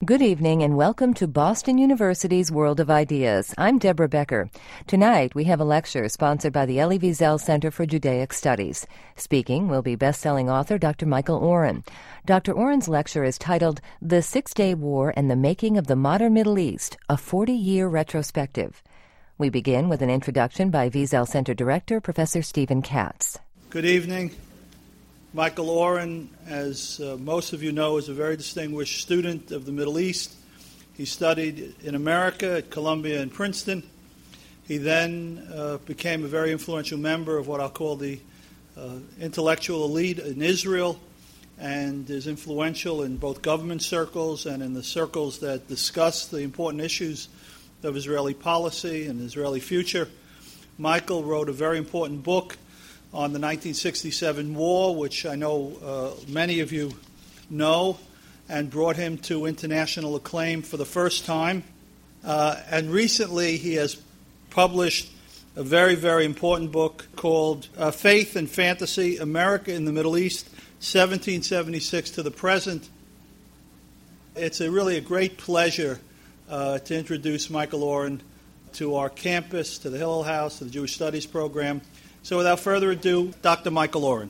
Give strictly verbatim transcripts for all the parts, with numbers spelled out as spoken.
Good evening and welcome to Boston University's World of Ideas. I'm Deborah Becker. Tonight we have a lecture sponsored by the Elie Wiesel Center for Judaic Studies. Speaking will be best-selling author Doctor Michael Oren. Doctor Oren's lecture is titled The Six-Day War and the Making of the Modern Middle East, a forty-year retrospective. We begin with an introduction by Wiesel Center Director Professor Stephen Katz. Good evening. Michael Oren, as uh, most of you know, is a very distinguished student of the Middle East. He studied in America at Columbia and Princeton. He then uh, became a very influential member of what I'll call the uh, intellectual elite in Israel, and is influential in both government circles and in the circles that discuss the important issues of Israeli policy and Israeli future. Michael wrote a very important book on the nineteen sixty-seven war, which I know uh, many of you know, and brought him to international acclaim for the first time. Uh, and recently he has published a very, very important book called uh, Faith and Fantasy, America in the Middle East, seventeen seventy-six to the present. It's a really a great pleasure uh, to introduce Michael Oren to our campus, to the Hillel House, to the Jewish Studies program. So without further ado, Doctor Michael Oren.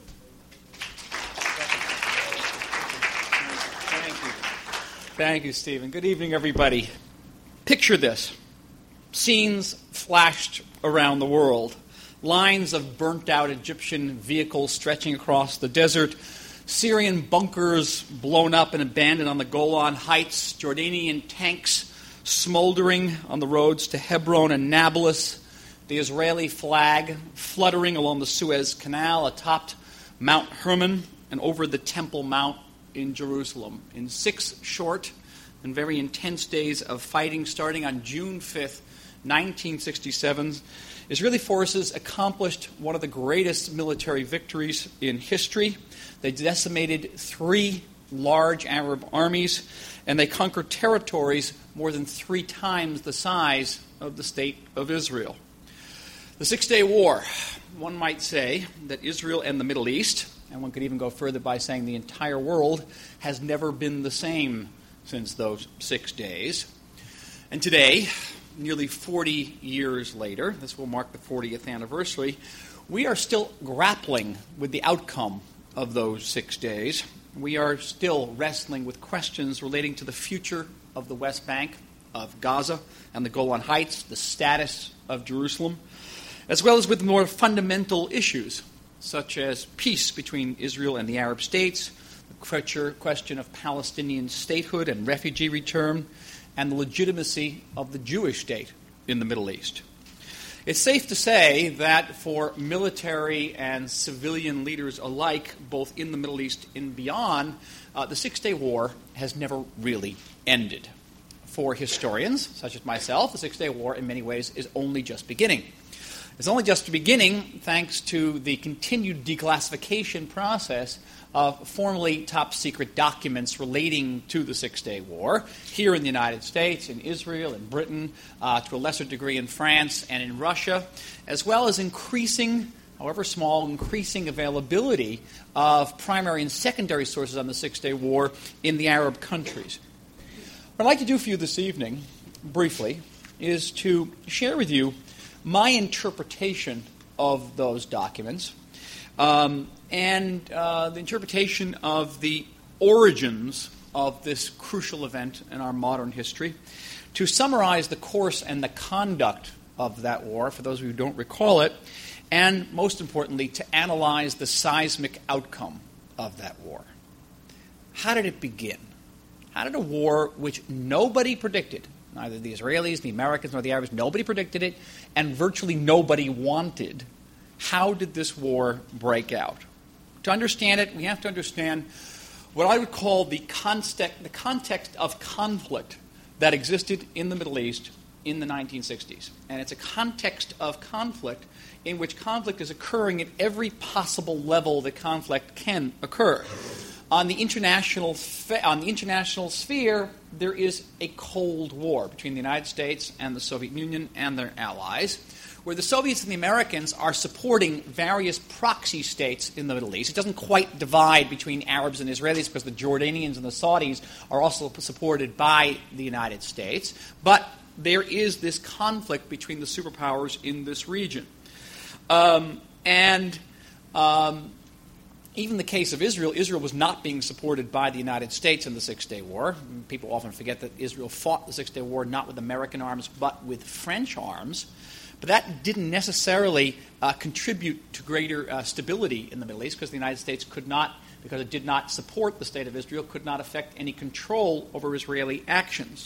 Thank you. Thank you, Stephen. Good evening, everybody. Picture this. Scenes flashed around the world. Lines of burnt-out Egyptian vehicles stretching across the desert. Syrian bunkers blown up and abandoned on the Golan Heights. Jordanian tanks smoldering on the roads to Hebron and Nablus. The Israeli flag fluttering along the Suez Canal atop Mount Hermon and over the Temple Mount in Jerusalem. In six short and very intense days of fighting starting on June fifth, nineteen sixty-seven, Israeli forces accomplished one of the greatest military victories in history. They decimated three large Arab armies, and they conquered territories more than three times the size of the State of Israel. The Six-Day War, one might say that Israel and the Middle East, and one could even go further by saying the entire world, has never been the same since those six days. And today, nearly forty years later, this will mark the fortieth anniversary, we are still grappling with the outcome of those six days. We are still wrestling with questions relating to the future of the West Bank, of Gaza and the Golan Heights, the status of Jerusalem, as well as with more fundamental issues, such as peace between Israel and the Arab states, the question of Palestinian statehood and refugee return, and the legitimacy of the Jewish state in the Middle East. It's safe to say that for military and civilian leaders alike, both in the Middle East and beyond, uh, the Six-Day War has never really ended. For historians, such as myself, the Six-Day War in many ways is only just beginning. It's only just beginning thanks to the continued declassification process of formerly top-secret documents relating to the Six-Day War here in the United States, in Israel, in Britain, uh, to a lesser degree in France and in Russia, as well as increasing, however small, increasing availability of primary and secondary sources on the Six-Day War in the Arab countries. What I'd like to do for you this evening, briefly, is to share with you my interpretation of those documents um, and uh, the interpretation of the origins of this crucial event in our modern history, to summarize the course and the conduct of that war, for those of you who don't recall it, and most importantly, to analyze the seismic outcome of that war. How did it begin? How did a war which nobody predicted, neither the Israelis, the Americans, nor the Arabs, nobody predicted it, and virtually nobody wanted, how did this war break out? To understand it, we have to understand what I would call the context, the context of conflict that existed in the Middle East in the nineteen sixties. And it's a context of conflict in which conflict is occurring at every possible level that conflict can occur. On the international on the international sphere, there is a Cold War between the United States and the Soviet Union and their allies, where the Soviets and the Americans are supporting various proxy states in the Middle East. It doesn't quite divide between Arabs and Israelis because the Jordanians and the Saudis are also supported by the United States. But there is this conflict between the superpowers in this region. Um, and um, even the case of Israel, Israel was not being supported by the United States in the Six-Day War. People often forget that Israel fought the Six-Day War not with American arms but with French arms. But that didn't necessarily uh, contribute to greater uh, stability in the Middle East because the United States could not, because it did not support the State of Israel, could not affect any control over Israeli actions.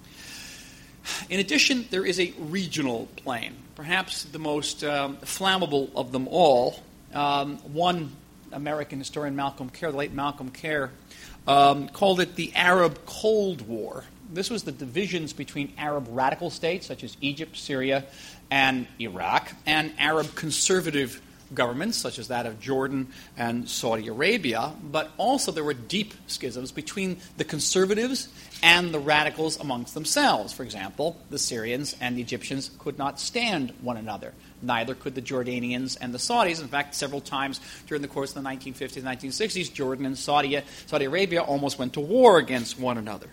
In addition, there is a regional plane, perhaps the most um, flammable of them all. Um, one American historian, Malcolm Kerr, the late Malcolm Kerr, um, called it the Arab Cold War. This was the divisions between Arab radical states, such as Egypt, Syria, and Iraq, and Arab conservative governments, such as that of Jordan and Saudi Arabia. But also there were deep schisms between the conservatives and the radicals amongst themselves. For example, the Syrians and the Egyptians could not stand one another. Neither could the Jordanians and the Saudis. In fact, several times during the course of the nineteen fifties and nineteen sixties, Jordan and Saudi, Saudi Arabia almost went to war against one another.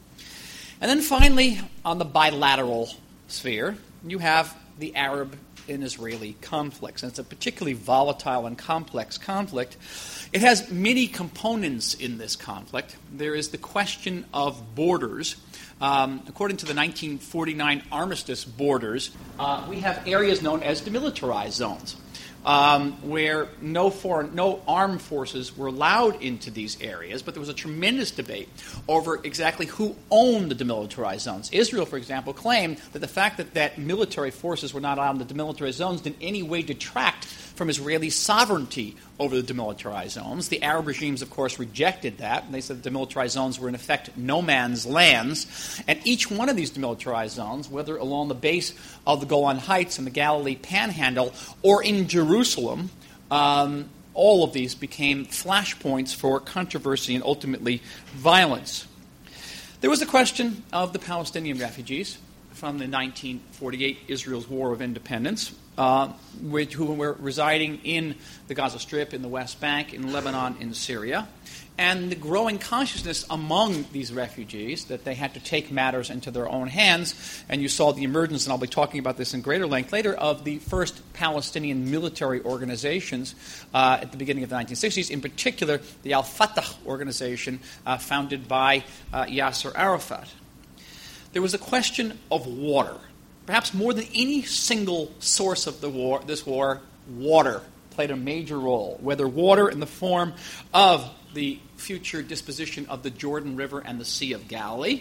And then finally, on the bilateral sphere, you have the Arab and Israeli conflicts. And it's a particularly volatile and complex conflict. It has many components in this conflict. There is the question of borders. Um, according to the nineteen forty-nine armistice borders, uh, we have areas known as demilitarized zones, um, where no foreign, no armed forces were allowed into these areas, but there was a tremendous debate over exactly who owned the demilitarized zones. Israel, for example, claimed that the fact that, that military forces were not allowed in the demilitarized zones didn't in any way detract from Israeli sovereignty over the demilitarized zones. The Arab regimes, of course, rejected that. They said the demilitarized zones were, in effect, no man's lands. And each one of these demilitarized zones, whether along the base of the Golan Heights and the Galilee Panhandle or in Jerusalem, um, all of these became flashpoints for controversy and ultimately violence. There was the question of the Palestinian refugees from the nineteen forty-eight Israel's War of Independence, uh, which, who were residing in the Gaza Strip, in the West Bank, in Lebanon, in Syria, and the growing consciousness among these refugees that they had to take matters into their own hands. And you saw the emergence, and I'll be talking about this in greater length later, of the first Palestinian military organizations uh, at the beginning of the nineteen sixties, in particular the Al-Fatah organization uh, founded by uh, Yasser Arafat. There was a question of water. Perhaps more than any single source of the war, this war, water played a major role, whether water in the form of the future disposition of the Jordan River and the Sea of Galilee.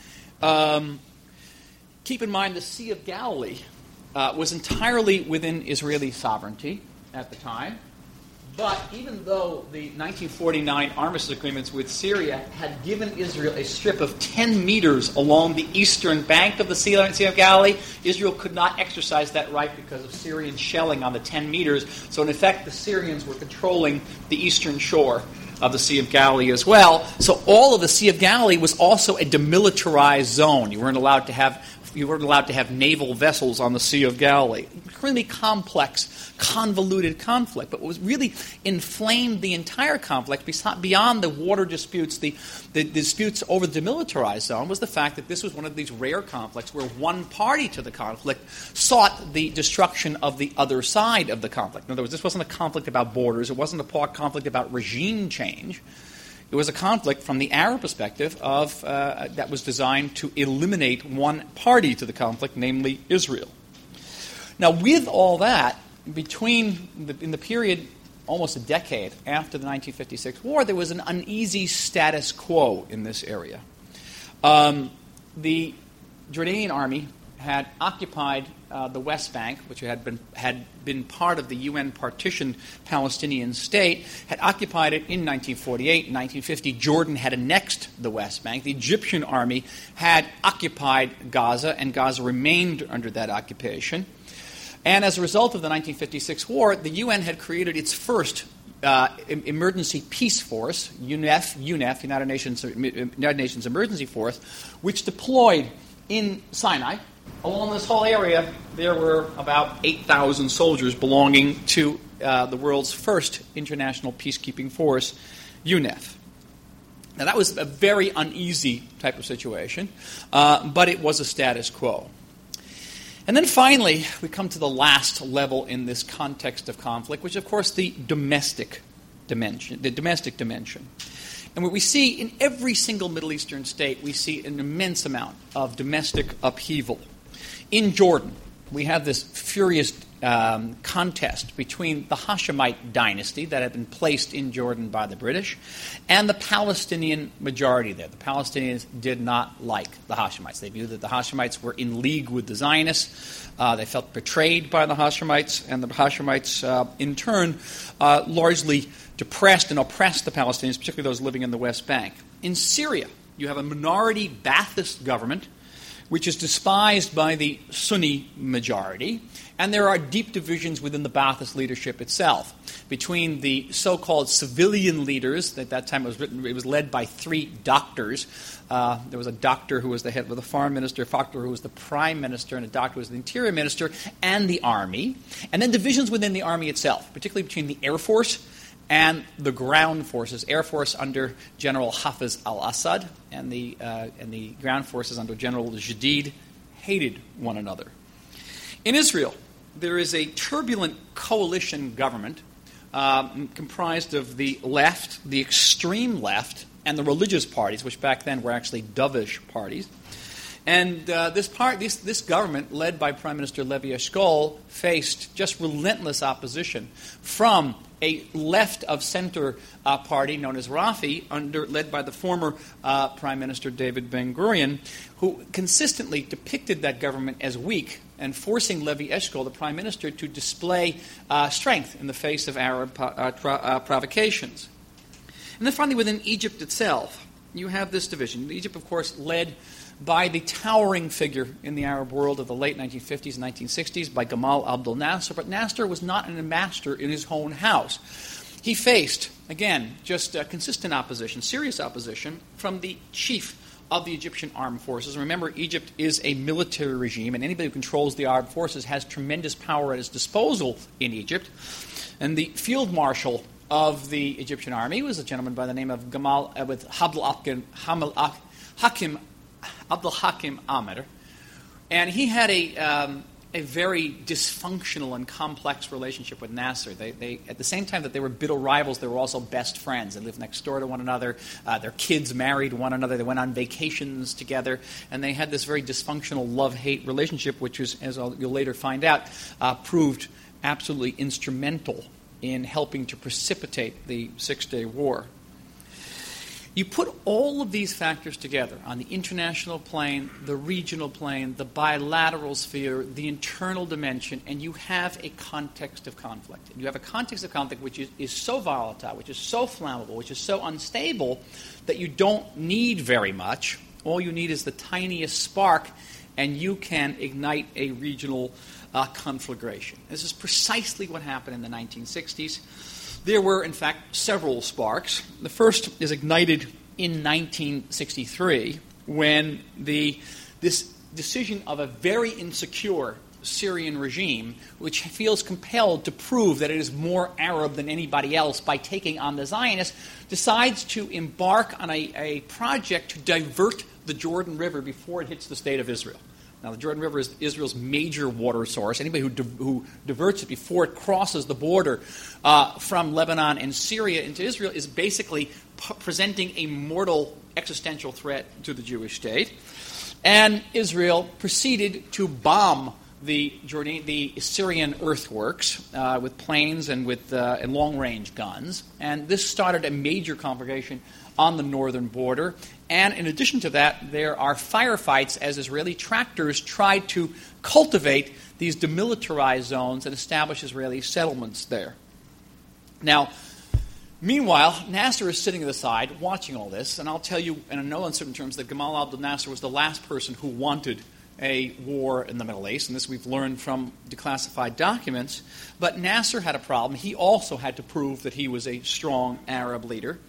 Um, keep in mind the Sea of Galilee uh, was entirely within Israeli sovereignty at the time. But even though the nineteen forty-nine armistice agreements with Syria had given Israel a strip of ten meters along the eastern bank of the Sea of Galilee, Israel could not exercise that right because of Syrian shelling on the ten meters. So in effect, the Syrians were controlling the eastern shore of the Sea of Galilee as well. So all of the Sea of Galilee was also a demilitarized zone. You weren't allowed to have You weren't allowed to have naval vessels on the Sea of Galilee. Really complex, convoluted conflict. But what was really inflamed the entire conflict, beyond the water disputes, the, the disputes over the demilitarized zone, was the fact that this was one of these rare conflicts where one party to the conflict sought the destruction of the other side of the conflict. In other words, this wasn't a conflict about borders. It wasn't a conflict about regime change. It was a conflict from the Arab perspective of uh, that was designed to eliminate one party to the conflict, namely Israel. Now, with all that, between the, in the period almost a decade after the nineteen fifty-six war, there was an uneasy status quo in this area. Um, the Jordanian army had occupied uh, the West Bank, which had been had been part of the U N partitioned Palestinian state, had occupied it in nineteen forty-eight. In nineteen fifty, Jordan had annexed the West Bank. The Egyptian army had occupied Gaza, and Gaza remained under that occupation. And as a result of the nineteen fifty-six war, the U N had created its first uh, emergency peace force, U N E F, U N E F, United Nations, United Nations Emergency Force, which deployed in Sinai along this whole area, there were about eight thousand soldiers belonging to uh, the world's first international peacekeeping force, U N E F. Now, that was a very uneasy type of situation, uh, but it was a status quo. And then finally, we come to the last level in this context of conflict, which, of course, the domestic dimension, the domestic dimension. And what we see in every single Middle Eastern state, we see an immense amount of domestic upheaval. In Jordan, we have this furious um, contest between the Hashemite dynasty that had been placed in Jordan by the British and the Palestinian majority there. The Palestinians did not like the Hashemites. They viewed that the Hashemites were in league with the Zionists. Uh, they felt betrayed by the Hashemites, and the Hashemites, uh, in turn, uh, largely depressed and oppressed the Palestinians, particularly those living in the West Bank. In Syria, you have a minority Ba'athist government which is despised by the Sunni majority, and there are deep divisions within the Ba'athist leadership itself between the so-called civilian leaders. At that time, it was written; it was led by three doctors. Uh, there was a doctor who was the head of the foreign minister, a doctor who was the prime minister, and a doctor who was the interior minister, and the army. And then divisions within the army itself, particularly between the Air Force and the ground forces. Air Force under General Hafiz al-Assad and the uh, and the ground forces under General Jadid hated one another. In Israel, there is a turbulent coalition government um, comprised of the left, the extreme left, and the religious parties, which back then were actually dovish parties. And uh, this part, this, this government, led by Prime Minister Levi Eshkol, faced just relentless opposition from a left-of-center uh, party known as Rafi, under, led by the former uh, Prime Minister David Ben-Gurion, who consistently depicted that government as weak and forcing Levi Eshkol, the Prime Minister, to display uh, strength in the face of Arab po- uh, pro- uh, provocations. And then finally, within Egypt itself, you have this division. Egypt, of course, led by the towering figure in the Arab world of the late nineteen fifties and nineteen sixties, by Gamal Abdel Nasser. But Nasser was not a master in his own house. He faced, again, just uh, consistent opposition, serious opposition, from the chief of the Egyptian armed forces. Remember, Egypt is a military regime, and anybody who controls the armed forces has tremendous power at his disposal in Egypt. And the field marshal of the Egyptian army was a gentleman by the name of Gamal uh, with Abdel Hakim Abdul Hakim Ahmed, and he had a um, a very dysfunctional and complex relationship with Nasser. They, they, at the same time that they were bitter rivals, they were also best friends. They lived next door to one another. Uh, their kids married one another. They went on vacations together, and they had this very dysfunctional love-hate relationship, which was, as I'll, you'll later find out, uh, proved absolutely instrumental in helping to precipitate the Six-Day War. You put all of these factors together on the international plane, the regional plane, the bilateral sphere, the internal dimension, and you have a context of conflict. You have a context of conflict which is, is so volatile, which is so flammable, which is so unstable that you don't need very much. All you need is the tiniest spark, and you can ignite a regional uh, conflagration. This is precisely what happened in the nineteen sixties. There were, in fact, several sparks. The first is ignited in nineteen sixty-three when the this decision of a very insecure Syrian regime, which feels compelled to prove that it is more Arab than anybody else by taking on the Zionists, decides to embark on a, a project to divert the Jordan River before it hits the state of Israel. Now, the Jordan River is Israel's major water source. Anybody who, di- who diverts it before it crosses the border uh, from Lebanon and Syria into Israel is basically p- presenting a mortal existential threat to the Jewish state. And Israel proceeded to bomb the Jordan, the Syrian earthworks uh, with planes and with uh, and long-range guns. And this started a major conflagration on the northern border. And in addition to that, there are firefights as Israeli tractors tried to cultivate these demilitarized zones and establish Israeli settlements there. Now, meanwhile, Nasser is sitting at the side watching all this, and I'll tell you in no uncertain terms that Gamal Abdel Nasser was the last person who wanted a war in the Middle East, and this we've learned from declassified documents. But Nasser had a problem. He also had to prove that he was a strong Arab leader.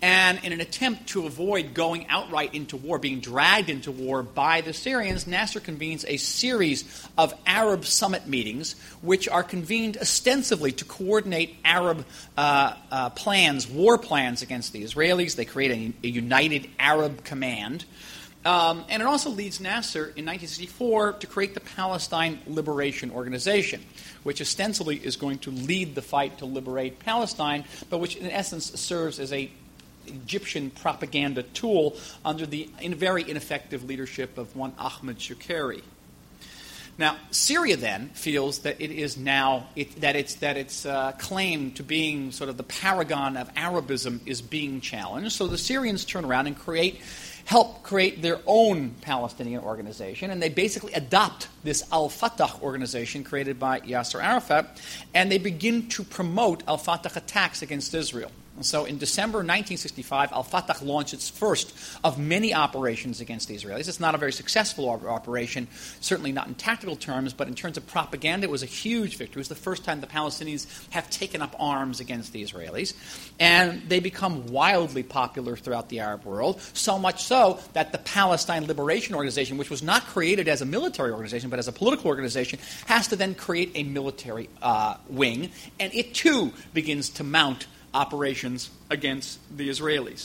And in an attempt to avoid going outright into war, being dragged into war by the Syrians, Nasser convenes a series of Arab summit meetings, which are convened ostensibly to coordinate Arab uh, uh, plans, war plans against the Israelis. They create a, a united Arab command. Um, and it also leads Nasser in nineteen sixty-four to create the Palestine Liberation Organization, which ostensibly is going to lead the fight to liberate Palestine, but which in essence serves as a Egyptian propaganda tool under the in very ineffective leadership of one Ahmed Shukeri. Now, Syria then feels that it is now it, that its that its uh, claim to being sort of the paragon of Arabism is being challenged. So the Syrians turn around and create, help create their own Palestinian organization, and they basically adopt this Al-Fatah organization created by Yasser Arafat, and they begin to promote Al-Fatah attacks against Israel. And so in December nineteen sixty-five, Al-Fatah launched its first of many operations against the Israelis. It's not a very successful operation, certainly not in tactical terms, but in terms of propaganda, it was a huge victory. It was the first time the Palestinians have taken up arms against the Israelis. And they become wildly popular throughout the Arab world, so much so that the Palestine Liberation Organization, which was not created as a military organization, but as a political organization, has to then create a military uh, wing, and it too begins to mount operations against the Israelis.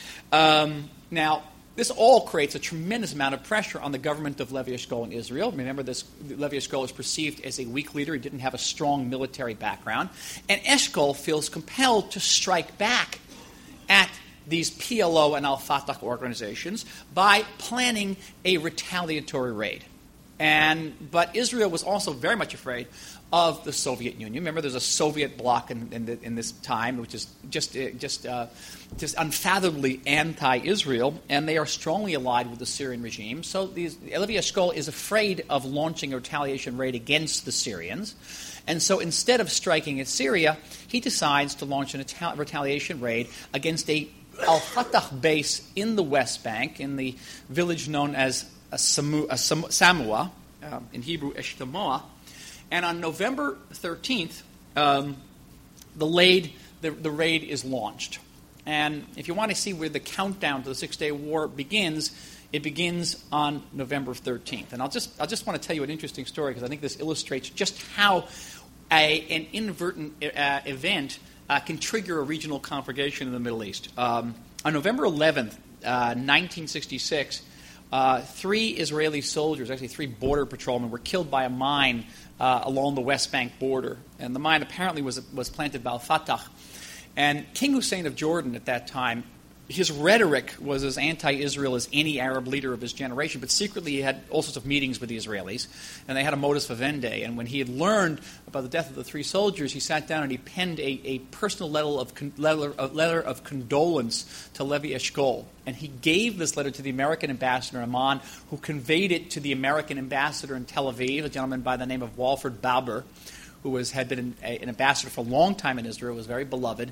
Um, now, this all creates a tremendous amount of pressure on the government of Levi Eshkol in Israel. Remember, this Levi Eshkol is perceived as a weak leader. He didn't have a strong military background. And Eshkol feels compelled to strike back at these P L O and Al-Fatah organizations by planning a retaliatory raid. And but Israel was also very much afraid of the Soviet Union. Remember, there's a Soviet bloc in, in, the, in this time, which is just uh, just uh, just unfathomably anti-Israel, and they are strongly allied with the Syrian regime. So these, Levi Eshkol is afraid of launching a retaliation raid against the Syrians. And so instead of striking at Syria, he decides to launch an Ital- retaliation raid against a Al-Fatah base in the West Bank, in the village known as a Samu, a Sam, Samua, uh, in Hebrew, Eshtemoa. And on November thirteenth, um, the, raid, the, the raid is launched. And if you want to see where the countdown to the Six-Day War begins, it begins on November thirteenth. And I'll just I'll just want to tell you an interesting story, because I think this illustrates just how a, an inadvertent uh, event uh, can trigger a regional conflagration in the Middle East. Um, on November eleventh, uh, nineteen sixty-six, uh, three Israeli soldiers, actually three border patrolmen, were killed by a mine uh, along the West Bank border. And the mine apparently was was planted by Al-Fatah. And King Hussein of Jordan at that time, his rhetoric was as anti-Israel as any Arab leader of his generation, but secretly he had all sorts of meetings with the Israelis, and they had a modus vivendi. And when he had learned about the death of the three soldiers, he sat down and he penned a, a personal letter of, con- letter, a letter of condolence to Levi Eshkol. And he gave this letter to the American ambassador in Amman, who conveyed it to the American ambassador in Tel Aviv, a gentleman by the name of Walford Bauber, who was had been an, a, an ambassador for a long time in Israel, was very beloved.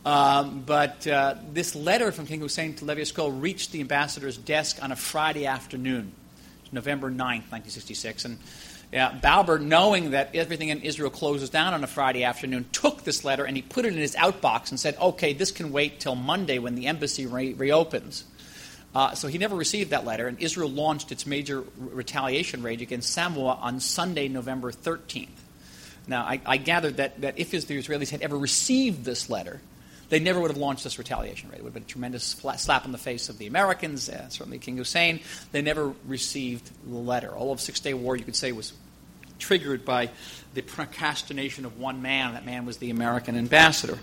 Um, but uh, this letter from King Hussein to Levi Eshkol reached the ambassador's desk on a Friday afternoon, November ninth, nineteen sixty-six. And uh, Bauber, knowing that everything in Israel closes down on a Friday afternoon, took this letter and he put it in his outbox and said, okay, this can wait till Monday when the embassy re- reopens. Uh, so he never received that letter, and Israel launched its major retaliation raid against Samoa on Sunday, November thirteenth. Now, I, I gathered that, that if the Israelis had ever received this letter, they never would have launched this retaliation raid. It would have been a tremendous flat slap in the face of the Americans, uh, certainly King Hussein. They never received the letter. All of Six-Day War, you could say, was triggered by the procrastination of one man. That man was the American ambassador.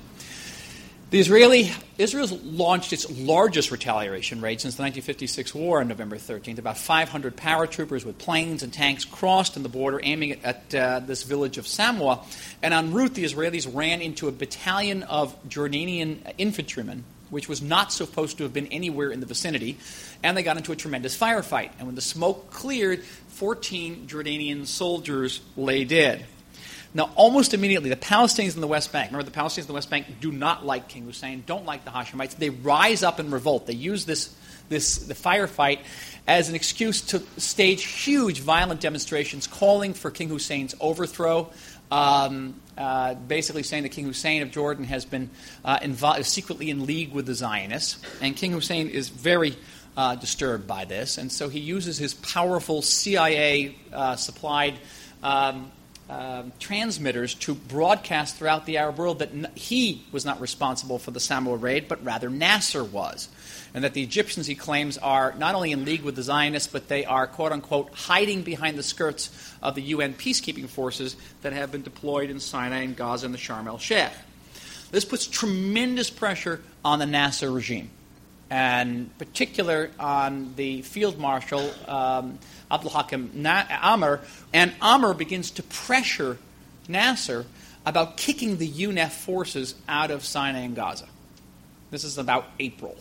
The Israeli Israel launched its largest retaliation raid since the nineteen fifty-six war on November thirteenth. About five hundred paratroopers with planes and tanks crossed in the border, aiming at, at uh, this village of Samoa. And en route, the Israelis ran into a battalion of Jordanian infantrymen, which was not supposed to have been anywhere in the vicinity, and they got into a tremendous firefight. And when the smoke cleared, fourteen Jordanian soldiers lay dead. Now, almost immediately, the Palestinians in the West Bank, remember the Palestinians in the West Bank do not like King Hussein, don't like the Hashemites. They rise up in revolt. They use this, this the firefight as an excuse to stage huge violent demonstrations calling for King Hussein's overthrow. Um, uh, basically saying that King Hussein of Jordan has been uh, involved, secretly in league with the Zionists. And King Hussein is very uh, disturbed by this. And so he uses his powerful C I A-supplied uh, um, uh, transmitters to broadcast throughout the Arab world that n- he was not responsible for the Samoa raid, but rather Nasser was. And that the Egyptians, he claims, are not only in league with the Zionists, but they are, quote-unquote, hiding behind the skirts of the U N peacekeeping forces that have been deployed in Sinai and Gaza and the Sharm el-Sheikh. This puts tremendous pressure on the Nasser regime, and in particular on the Field Marshal, um, Abdul Hakim Na- Amr. And Amr begins to pressure Nasser about kicking the U N F forces out of Sinai and Gaza. This is about April.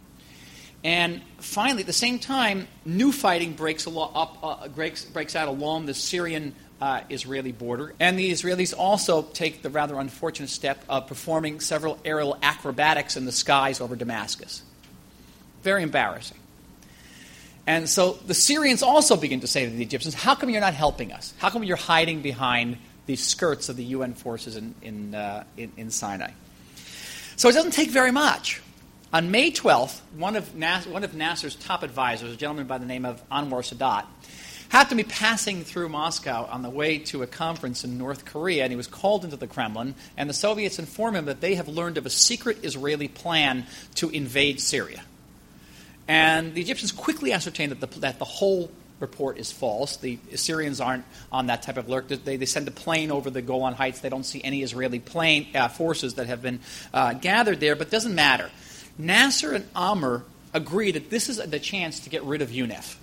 And finally, at the same time, new fighting breaks, alo- up, uh, breaks, breaks out along the Syrian-Israeli uh, border. And the Israelis also take the rather unfortunate step of performing several aerial acrobatics in the skies over Damascus. Very embarrassing. And so the Syrians also begin to say to the Egyptians, how come you're not helping us? How come you're hiding behind the skirts of the U N forces in, in, uh, in, in Sinai? So it doesn't take very much. On May twelfth, one of, Nas- one of Nasser's top advisors, a gentleman by the name of Anwar Sadat, happened to be passing through Moscow on the way to a conference in North Korea, and he was called into the Kremlin, and the Soviets informed him that they have learned of a secret Israeli plan to invade Syria. And the Egyptians quickly ascertained that the, that the whole report is false. The Syrians aren't on that type of alert. They, they send a plane over the Golan Heights. They don't see any Israeli plane uh, forces that have been uh, gathered there, but it doesn't matter. Nasser and Amr agree that this is the chance to get rid of U N F.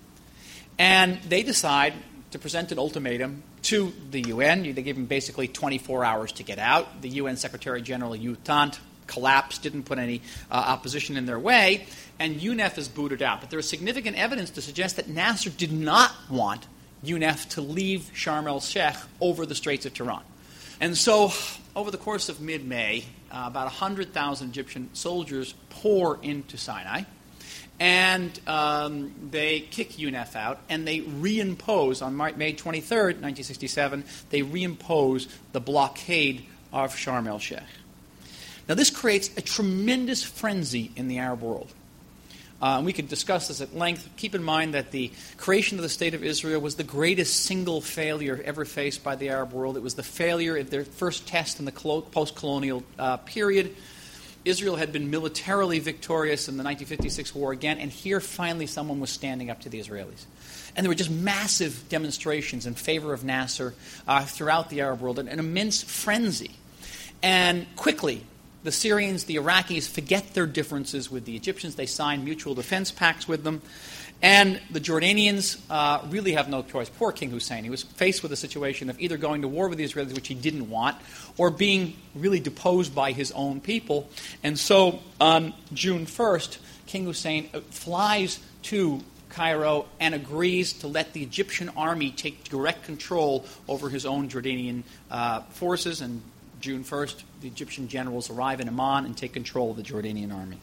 And they decide to present an ultimatum to the U N. They give them basically twenty-four hours to get out. The U N Secretary General U Tant collapsed, didn't put any uh, opposition in their way, and U N F is booted out. But there is significant evidence to suggest that Nasser did not want U N F to leave Sharm el-Sheikh over the Straits of Tiran. And so, over the course of mid-May, uh, about one hundred thousand Egyptian soldiers pour into Sinai, and um, they kick U N F out, and they reimpose, on May twenty-third, nineteen sixty-seven, they reimpose the blockade of Sharm el-Sheikh. Now, this creates a tremendous frenzy in the Arab world. Uh, and we could discuss this at length. Keep in mind that the creation of the State of Israel was the greatest single failure ever faced by the Arab world. It was the failure of their first test in the colo- post-colonial uh, period. Israel had been militarily victorious in the nineteen fifty-six war again, and here finally someone was standing up to the Israelis. And there were just massive demonstrations in favor of Nasser uh, throughout the Arab world, an, an immense frenzy. And quickly, the Syrians, the Iraqis forget their differences with the Egyptians. They sign mutual defense pacts with them. And the Jordanians uh, really have no choice. Poor King Hussein. He was faced with a situation of either going to war with the Israelis, which he didn't want, or being really deposed by his own people. And so on June first, King Hussein flies to Cairo and agrees to let the Egyptian army take direct control over his own Jordanian uh, forces. And June first, the Egyptian generals arrive in Amman and take control of the Jordanian army.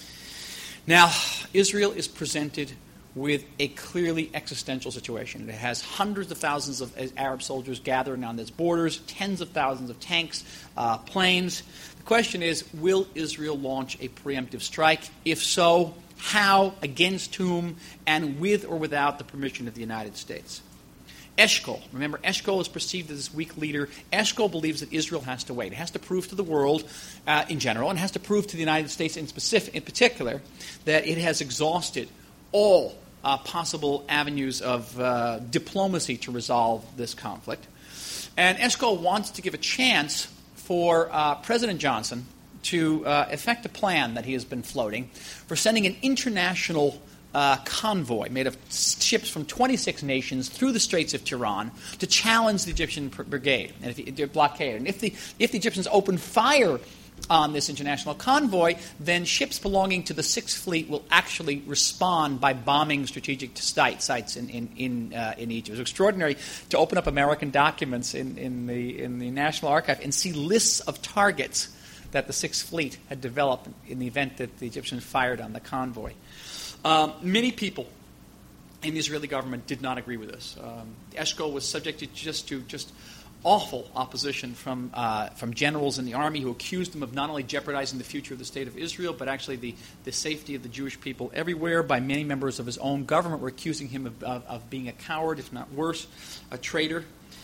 Now, Israel is presented with a clearly existential situation. It has hundreds of thousands of Arab soldiers gathering on its borders, tens of thousands of tanks, uh, planes. The question is, will Israel launch a preemptive strike? If so, how, against whom, and with or without the permission of the United States? Eshkol, remember, Eshkol is perceived as this weak leader. Eshkol believes that Israel has to wait. It has to prove to the world uh, in general, and has to prove to the United States in, specific, in particular, that it has exhausted all uh, possible avenues of uh, diplomacy to resolve this conflict. And Eshkol wants to give a chance for uh, President Johnson to uh, effect a plan that he has been floating for sending an international Uh, convoy made of ships from twenty-six nations through the Straits of Tiran to challenge the Egyptian brigade and if the, blockade. And if the if the Egyptians open fire on this international convoy, then ships belonging to the Sixth Fleet will actually respond by bombing strategic sites in in in, uh, in Egypt. It was extraordinary to open up American documents in, in the in the National Archive and see lists of targets that the Sixth Fleet had developed in the event that the Egyptians fired on the convoy. Um, many people in the Israeli government did not agree with this. Um, Eshkol was subjected just to just awful opposition from uh, from generals in the army who accused him of not only jeopardizing the future of the state of Israel, but actually the, the safety of the Jewish people everywhere. By many members of his own government were accusing him of, of, of being a coward, if not worse, a traitor.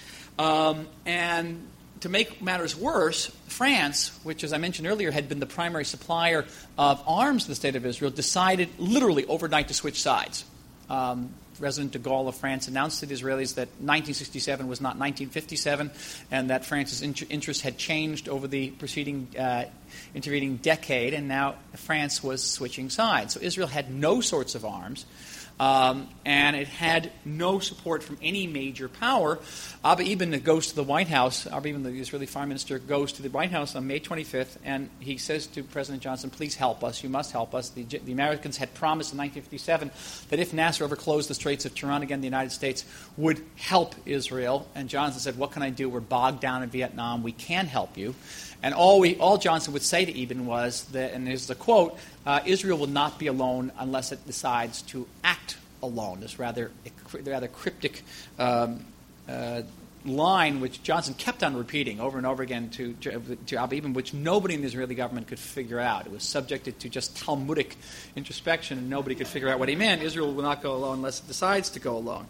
Um, and to make matters worse, France, which, as I mentioned earlier, had been the primary supplier of arms to the state of Israel, decided literally overnight to switch sides. Um, President de Gaulle of France announced to the Israelis that nineteen sixty-seven was not nineteen fifty-seven, and that France's in- interests had changed over the preceding uh, intervening decade, and now France was switching sides. So Israel had no sorts of arms, um, and it had no support from any major power. Abba Eban goes to the White House. Abba Eban, the Israeli foreign minister, goes to the White House on May twenty-fifth, and he says to President Johnson, please help us. You must help us. The, the Americans had promised in nineteen fifty-seven that if Nasser ever closed the Straits of Tiran again, the United States would help Israel. And Johnson said, what can I do? We're bogged down in Vietnam. We can help you. And all we, all Johnson would say to Eban was, that, and here's the quote, uh, Israel will not be alone unless it decides to act alone. This rather, rather cryptic um, uh, line which Johnson kept on repeating over and over again to, to, to Abba Eban, which nobody in the Israeli government could figure out. It was subjected to just Talmudic introspection, and nobody could figure out what he meant. Israel will not go alone unless it decides to go alone.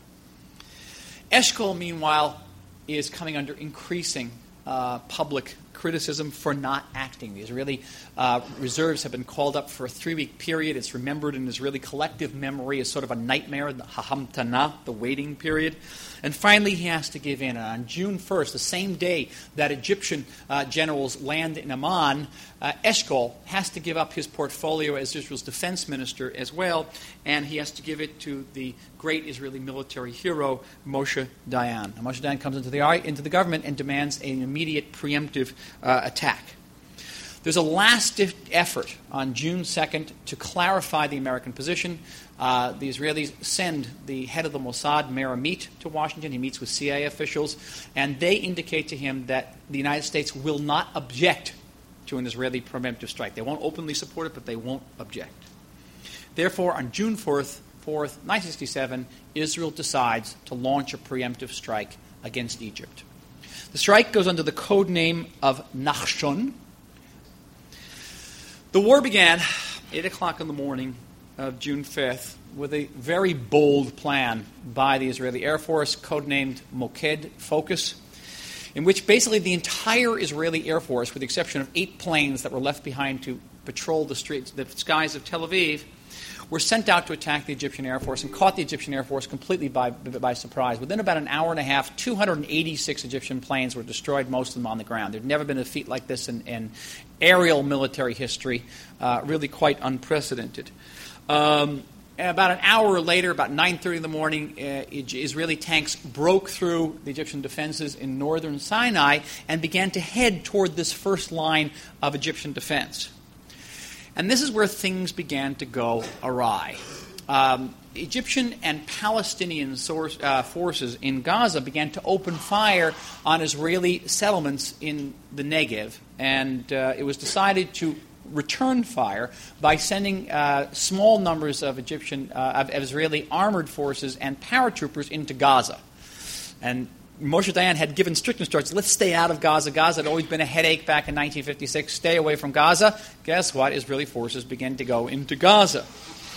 Eshkol, meanwhile, is coming under increasing uh, public criticism for not acting. The Israeli uh, reserves have been called up for a three-week period. It's remembered in Israeli collective memory as sort of a nightmare, the hahamtana, the waiting period. And finally, he has to give in. And on June first, the same day that Egyptian uh, generals land in Amman, uh, Eshkol has to give up his portfolio as Israel's defense minister as well, and he has to give it to the great Israeli military hero, Moshe Dayan. Now, Moshe Dayan comes into the, into the government and demands an immediate preemptive uh, attack. There's a last effort on June second to clarify the American position. Uh, the Israelis send the head of the Mossad, Meir Amit, to Washington. He meets with C I A officials, and they indicate to him that the United States will not object to an Israeli preemptive strike. They won't openly support it, but they won't object. Therefore, on June fourth, nineteen sixty-seven, Israel decides to launch a preemptive strike against Egypt. The strike goes under the code name of Nachshon. The war began eight o'clock in the morning of June fifth with a very bold plan by the Israeli Air Force, codenamed Moked, Focus, in which basically the entire Israeli Air Force, with the exception of eight planes that were left behind to patrol the streets, the skies of Tel Aviv, were sent out to attack the Egyptian Air Force and caught the Egyptian Air Force completely by, by surprise. Within about an hour and a half, two hundred eighty-six Egyptian planes were destroyed, most of them on the ground. There had never been a feat like this in, in aerial military history, uh, really quite unprecedented. Um, and about an hour later, about nine thirty in the morning, uh, Israeli tanks broke through the Egyptian defenses in northern Sinai and began to head toward this first line of Egyptian defense. And this is where things began to go awry. Um, Egyptian and Palestinian source, uh, forces in Gaza began to open fire on Israeli settlements in the Negev, and uh, it was decided to return fire by sending uh, small numbers of Egyptian, uh, of, of Israeli armored forces and paratroopers into Gaza. And Moshe Dayan had given strict instructions, let's stay out of Gaza. Gaza had always been a headache back in nineteen fifty-six. Stay away from Gaza. Guess what? Israeli forces began to go into Gaza.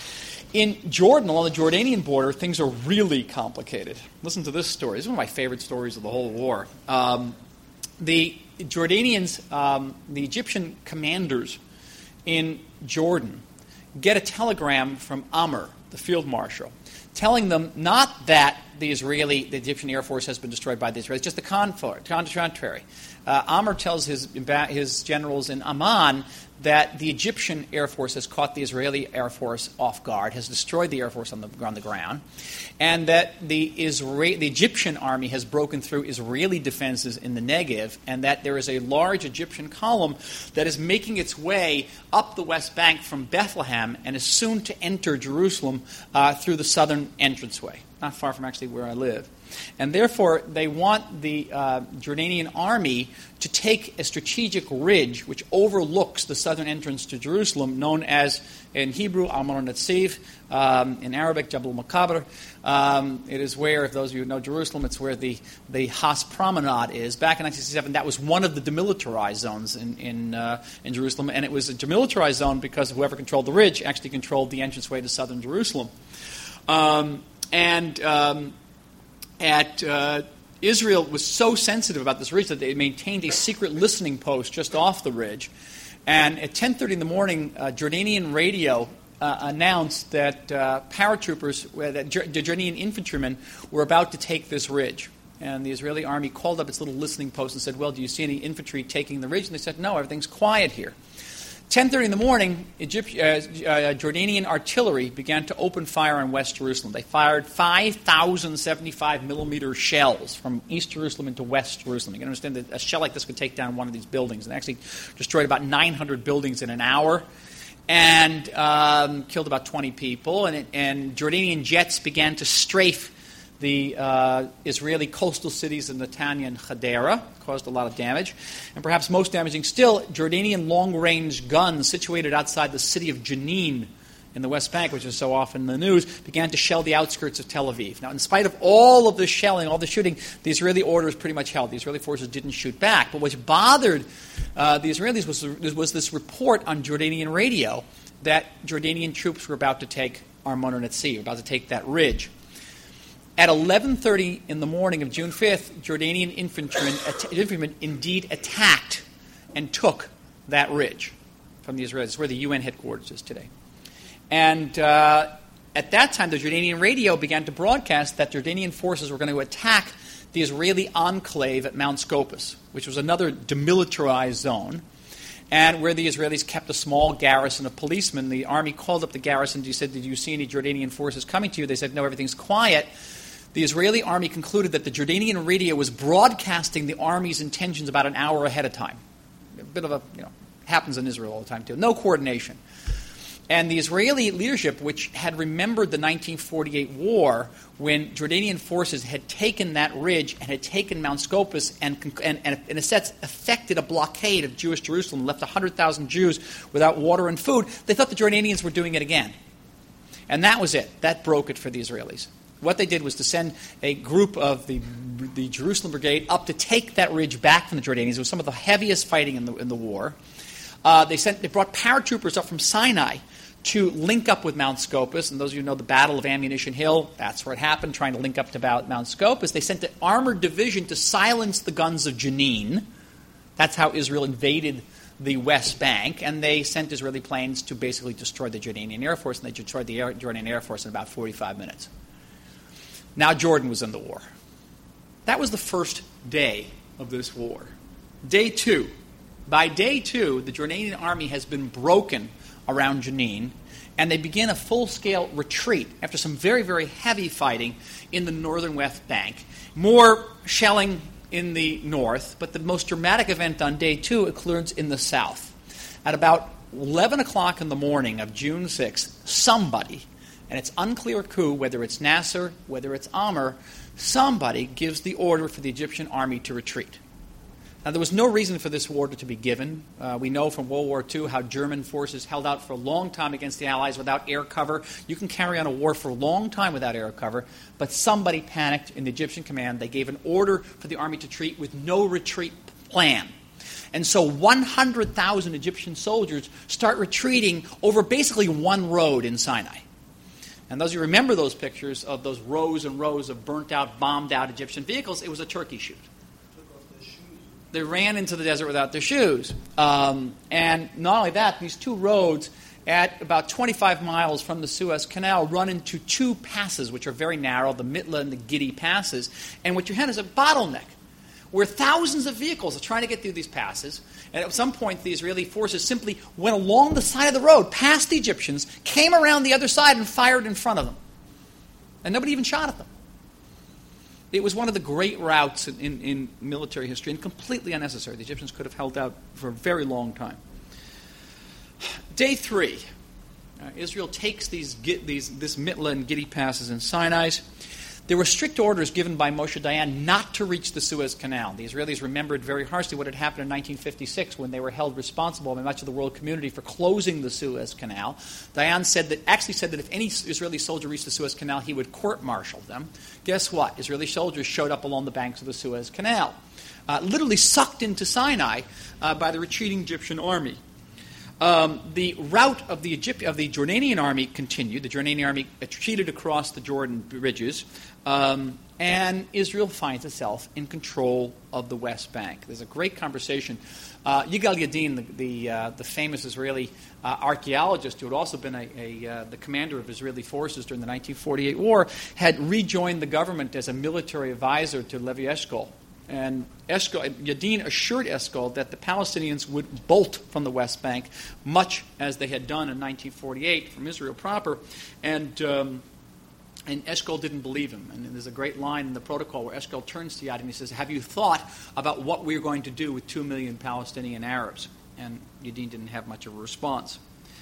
In Jordan, along the Jordanian border, things are really complicated. Listen to this story. This is one of my favorite stories of the whole war. Um, the Jordanians, um, the Egyptian commanders in Jordan, get a telegram from Amr, the field marshal, telling them not that the Israeli, the Egyptian Air Force has been destroyed by the Israelis, just the contrary. Uh, Amr tells his, his generals in Amman that the Egyptian Air Force has caught the Israeli Air Force off guard, has destroyed the Air Force on the, on the ground, and that the, Isra- the Egyptian army has broken through Israeli defenses in the Negev, and that there is a large Egyptian column that is making its way up the West Bank from Bethlehem and is soon to enter Jerusalem uh, through the southern entranceway. not far from actually where I live. And therefore, they want the uh, Jordanian army to take a strategic ridge which overlooks the southern entrance to Jerusalem, known as, in Hebrew, Armon Netziv, um, in Arabic, Jabal Makabr. Um, it is where, if those of you who know Jerusalem, it's where the, the Has Promenade is. Back in nineteen sixty-seven, that was one of the demilitarized zones in, in, uh, in Jerusalem, and it was a demilitarized zone because whoever controlled the ridge actually controlled the entranceway to southern Jerusalem. Um, and... Um, At uh, Israel was so sensitive about this ridge that they maintained a secret listening post just off the ridge. And at ten thirty in the morning, uh, Jordanian radio uh, announced that uh, paratroopers, uh, that J- the Jordanian infantrymen were about to take this ridge. And the Israeli army called up its little listening post and said, well, do you see any infantry taking the ridge? And they said, no, everything's quiet here. ten thirty in the morning, Egypt, uh, uh, Jordanian artillery began to open fire on West Jerusalem. They fired five thousand seventy-five millimeter shells from East Jerusalem into West Jerusalem. You can understand that a shell like this could take down one of these buildings, and actually destroyed about nine hundred buildings in an hour, and um, killed about twenty people. And, it, and Jordanian jets began to strafe the uh, Israeli coastal cities of Netanya and Hadera, caused a lot of damage. And perhaps most damaging still, Jordanian long-range guns situated outside the city of Jenin in the West Bank, which is so often in the news, began to shell the outskirts of Tel Aviv. Now, in spite of all of the shelling, all the shooting, the Israeli order was pretty much held. The Israeli forces didn't shoot back. But what bothered uh, the Israelis was, was this report on Jordanian radio that Jordanian troops were about to take Armon Netziv, about to take that ridge. At eleven thirty in the morning of June fifth, Jordanian infantrymen, infantrymen indeed attacked and took that ridge from the Israelis. It's where the U N headquarters is today. And uh, at that time, the Jordanian radio began to broadcast that Jordanian forces were going to attack the Israeli enclave at Mount Scopus, which was another demilitarized zone, and where the Israelis kept a small garrison of policemen. The army called up the garrison and said, did you see any Jordanian forces coming to you? They said, no, everything's quiet. The Israeli army concluded that the Jordanian radio was broadcasting the army's intentions about an hour ahead of time. A bit of a, you know, happens in Israel all the time too. No coordination. And the Israeli leadership, which had remembered the nineteen forty-eight war, when Jordanian forces had taken that ridge and had taken Mount Scopus and, and, and in a sense, effected a blockade of Jewish Jerusalem, left one hundred thousand Jews without water and food, they thought the Jordanians were doing it again. And that was it. That broke it for the Israelis. What they did was to send a group of the the Jerusalem Brigade up to take that ridge back from the Jordanians. It was some of the heaviest fighting in the in the war. Uh, they sent they brought paratroopers up from Sinai to link up with Mount Scopus. And those of you who know the Battle of Ammunition Hill, that's where it happened, trying to link up to Mount Scopus. They sent an armored division to silence the guns of Jenin. That's how Israel invaded the West Bank, and they sent Israeli planes to basically destroy the Jordanian Air Force, and they destroyed the Air, Jordanian Air Force in about forty-five minutes. Now Jordan was in the war. That was the first day of this war. Day two. By day two, the Jordanian army has been broken around Jenin, and they begin a full-scale retreat after some very, very heavy fighting in the northern West Bank. More shelling in the north, but the most dramatic event on day two occurs in the south. At about eleven o'clock in the morning of June sixth, somebody, and it's unclear who, whether it's Nasser, whether it's Amr, somebody gives the order for the Egyptian army to retreat. Now, there was no reason for this order to be given. Uh, we know from World War Two how German forces held out for a long time against the Allies without air cover. You can carry on a war for a long time without air cover, but somebody panicked in the Egyptian command. They gave an order for the army to retreat with no retreat plan. And so one hundred thousand Egyptian soldiers start retreating over basically one road in Sinai. And those of you remember those pictures of those rows and rows of burnt-out, bombed-out Egyptian vehicles, it was a turkey shoot. They ran into the desert without their shoes. Um, and not only that, these two roads at about twenty-five miles from the Suez Canal run into two passes, which are very narrow, the Mitla and the Gidi passes. And what you had is a bottleneck, where thousands of vehicles are trying to get through these passes. And at some point, the Israeli forces simply went along the side of the road, past the Egyptians, came around the other side and fired in front of them. And nobody even shot at them. It was one of the great routes in, in, in military history and completely unnecessary. The Egyptians could have held out for a very long time. Day three. Uh, Israel takes these, these this Mitla and Gidi passes in Sinai. there were strict orders given by Moshe Dayan not to reach the Suez Canal. The Israelis remembered very harshly what had happened in nineteen fifty-six when they were held responsible by much of the world community for closing the Suez Canal. Dayan said that, actually said that if any Israeli soldier reached the Suez Canal, he would court-martial them. Guess what? Israeli soldiers showed up along the banks of the Suez Canal, uh, literally sucked into Sinai uh, by the retreating Egyptian army. Um, the route of the Egypt, of the Jordanian army continued. The Jordanian army retreated across the Jordan bridges, um, and Israel finds itself in control of the West Bank. There's a great conversation. Uh, Yigal Yadin, the the, uh, the famous Israeli uh, archaeologist who had also been a, a uh, the commander of Israeli forces during the nineteen forty-eight war, had rejoined the government as a military advisor to Levi Eshkol. And Eshkol, Yadin assured Eshkol that the Palestinians would bolt from the West Bank, much as they had done in nineteen forty-eight from Israel proper. And um, and Eshkol didn't believe him. And there's a great line in the protocol where Eshkol turns to Yadin and he says, "Have you thought about what we're going to do with two million Palestinian Arabs?" And Yadin didn't have much of a response.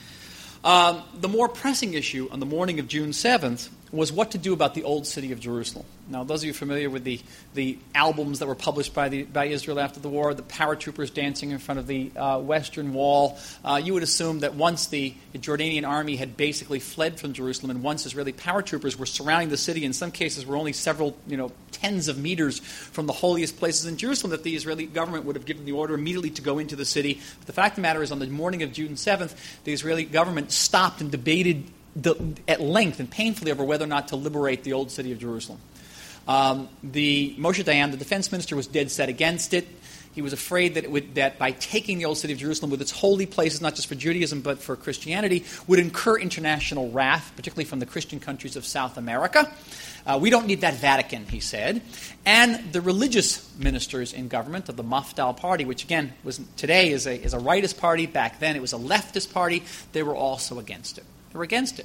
Um, the more pressing issue on the morning of June seventh was what to do about the old city of Jerusalem. Now, those of you familiar with the, the albums that were published by the by Israel after the war, the paratroopers dancing in front of the uh, Western Wall, uh, you would assume that once the Jordanian army had basically fled from Jerusalem and once Israeli paratroopers were surrounding the city, in some cases were only several, you know, tens of meters from the holiest places in Jerusalem, that the Israeli government would have given the order immediately to go into the city. But the fact of the matter is, on the morning of June seventh, the Israeli government stopped and debated the, at length and painfully over whether or not to liberate the old city of Jerusalem. Um, the Moshe Dayan, the defense minister, was dead set against it. He was afraid that it would, that by taking the old city of Jerusalem with its holy places, not just for Judaism but for Christianity, would incur international wrath, particularly from the Christian countries of South America. Uh, we don't need that Vatican, he said. And the religious ministers in government of the Mafdal party, which again was today is a, is a rightist party, back then it was a leftist party, they were also against it. They were against it.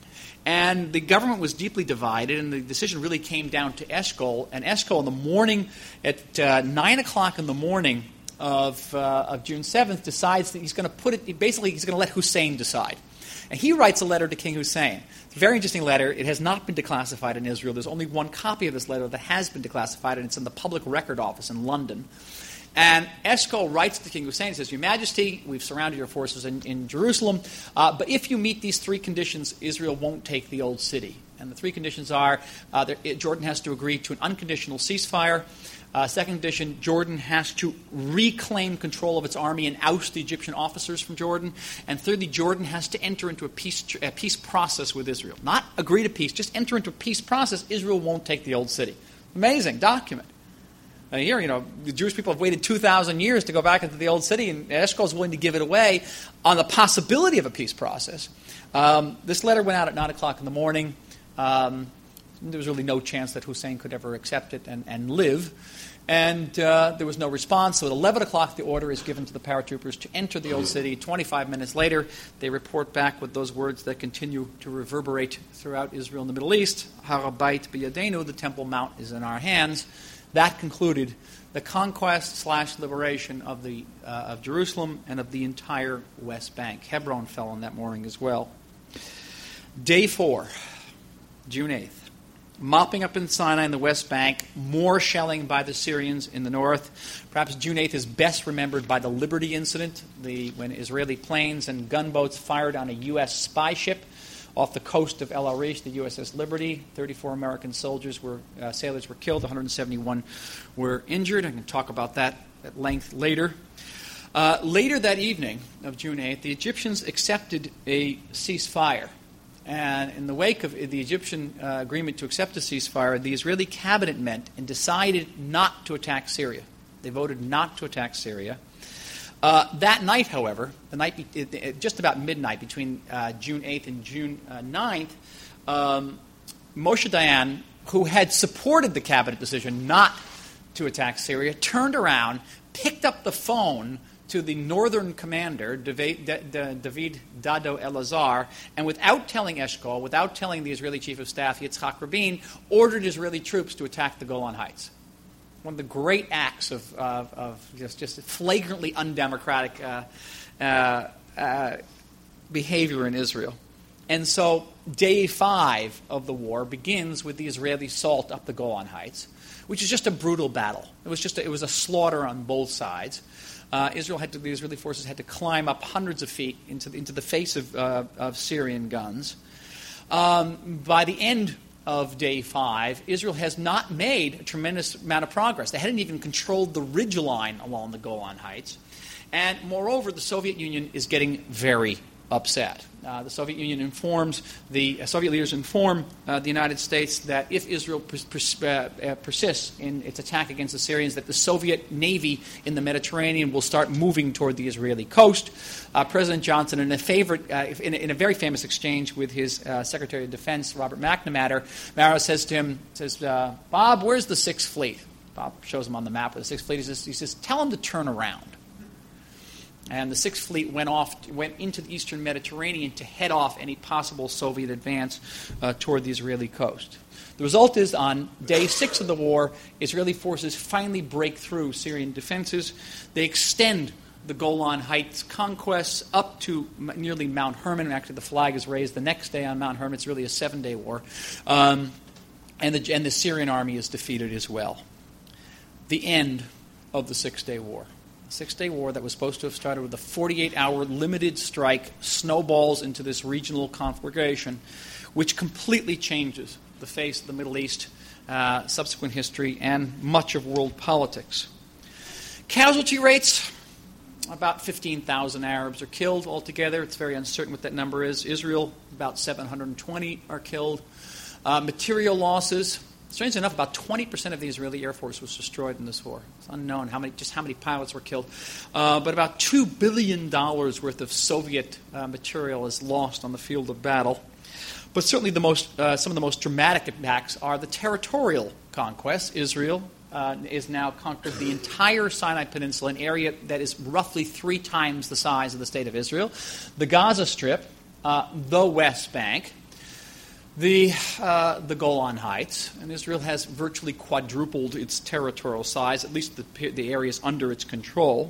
And the government was deeply divided, and the decision really came down to Eshkol. And Eshkol, in the morning, at uh, nine o'clock in the morning of, uh, of June seventh, decides that he's going to put it, basically he's going to let Hussein decide. And he writes a letter to King Hussein. It's a very interesting letter. It has not been declassified in Israel. There's only one copy of this letter that has been declassified, and it's in the Public Record Office in London. And Eshkol writes to King Hussein and says, "Your Majesty, we've surrounded your forces in, in Jerusalem, uh, but if you meet these three conditions, Israel won't take the old city." And the three conditions are, uh, there, it, Jordan has to agree to an unconditional ceasefire. Uh, second condition, Jordan has to reclaim control of its army and oust the Egyptian officers from Jordan. And thirdly, Jordan has to enter into a peace, a peace process with Israel. Not agree to peace, just enter into a peace process. Israel won't take the old city. Amazing document. Uh, here, you know, the Jewish people have waited two thousand years to go back into the old city, and Eshkol is willing to give it away on the possibility of a peace process. Um, this letter went out at nine o'clock in the morning. Um, there was really no chance that Hussein could ever accept it and, and live. And uh, there was no response. So at eleven o'clock, the order is given to the paratroopers to enter the old city. twenty-five minutes later, they report back with those words that continue to reverberate throughout Israel and the Middle East. Har Habayit biyadenu, the Temple Mount is in our hands. That concluded the conquest slash liberation of the uh, of Jerusalem and of the entire West Bank. Hebron fell on that morning as well. Day four, June eighth. Mopping up in Sinai in the West Bank, more shelling by the Syrians in the north. Perhaps June eighth is best remembered by the Liberty incident, the, when Israeli planes and gunboats fired on a U S spy ship off the coast of El Arish, the U S S Liberty. thirty-four American soldiers were, uh, sailors were killed, one hundred seventy-one were injured. I can talk about that at length later. Uh, later that evening of June eighth, the Egyptians accepted a ceasefire. And in the wake of the Egyptian uh, agreement to accept a ceasefire, the Israeli cabinet met and decided not to attack Syria. They voted not to attack Syria. Uh, that night, however, the night be- just about midnight between uh, June eighth and June ninth, um, Moshe Dayan, who had supported the cabinet decision not to attack Syria, turned around, picked up the phone to the northern commander, David Dado Elazar, and without telling Eshkol, without telling the Israeli chief of staff, Yitzhak Rabin, ordered Israeli troops to attack the Golan Heights. One of the great acts of, of, of just, just flagrantly undemocratic uh, uh, uh, behavior in Israel. And so day five of the war begins with the Israeli assault up the Golan Heights, which is just a brutal battle. It was just a, it was a slaughter on both sides. Uh, Israel had to, the Israeli forces had to climb up hundreds of feet into the, into the face of, uh, of Syrian guns. Um, by the end of day five, Israel has not made a tremendous amount of progress. They hadn't even controlled the ridgeline along the Golan Heights. And moreover, the Soviet Union is getting very upset. Uh, the Soviet Union informs, the uh, Soviet leaders inform uh, the United States that if Israel pers- pers- uh, uh, persists in its attack against the Syrians, that the Soviet Navy in the Mediterranean will start moving toward the Israeli coast. Uh, President Johnson, in a, favorite, uh, in, a, in a very famous exchange with his uh, Secretary of Defense, Robert McNamara, Mara says to him, says, uh, Bob, where's the Sixth Fleet? Bob shows him on the map of the Sixth Fleet. He says, he says, tell him to turn around. And the Sixth Fleet went off, went into the eastern Mediterranean to head off any possible Soviet advance uh, toward the Israeli coast. The result is, on day six of the war, Israeli forces finally break through Syrian defenses. They extend the Golan Heights conquests up to nearly Mount Hermon. Actually, the flag is raised the next day on Mount Hermon. It's really a seven-day war. Um, and, the, and the Syrian army is defeated as well. The end of the Six-Day War. Six-Day War that was supposed to have started with a forty-eight hour limited strike snowballs into this regional conflagration, which completely changes the face of the Middle East, uh, subsequent history, and much of world politics. Casualty rates, about fifteen thousand Arabs are killed altogether. It's very uncertain what that number is. Israel, about seven hundred twenty are killed. Uh, material losses, strangely enough, about twenty percent of the Israeli Air Force was destroyed in this war. It's unknown how many, just how many pilots were killed. Uh, but about two billion dollars worth of Soviet uh, material is lost on the field of battle. But certainly the most, uh, some of the most dramatic impacts are the territorial conquests. Israel uh, is now conquered the entire Sinai Peninsula, an area that is roughly three times the size of the State of Israel. The Gaza Strip, uh, the West Bank, The uh, the Golan Heights, and Israel has virtually quadrupled its territorial size, at least the, the areas under its control.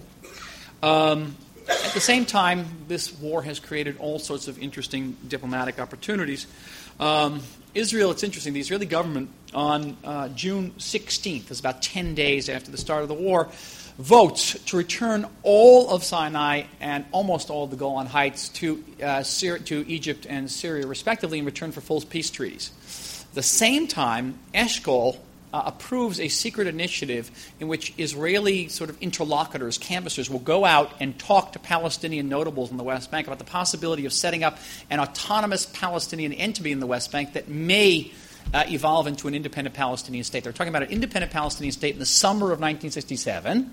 Um, at the same time, this war has created all sorts of interesting diplomatic opportunities. Um, Israel, it's interesting, the Israeli government on uh, June sixteenth, that's about ten days after the start of the war, votes to return all of Sinai and almost all of the Golan Heights to uh, Syria, to Egypt and Syria, respectively, in return for full peace treaties. At the same time, Eshkol uh, approves a secret initiative in which Israeli sort of interlocutors, canvassers, will go out and talk to Palestinian notables in the West Bank about the possibility of setting up an autonomous Palestinian entity in the West Bank that may uh, evolve into an independent Palestinian state. They're talking about an independent Palestinian state in the summer of nineteen sixty-seven.